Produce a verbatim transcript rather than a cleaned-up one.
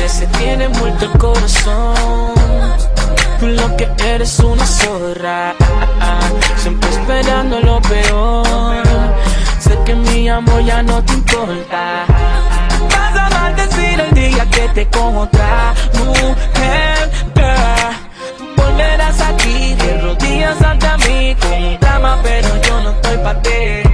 se tiene muerto el corazón. Tú lo que eres una zorra, siempre esperando lo peor. Sé que mi amor ya no te importa. Vas a maldecir el día que te con otra mujer, girl. Volverás aquí de rodillas ante mí con un drama, pero yo no estoy pa' ti.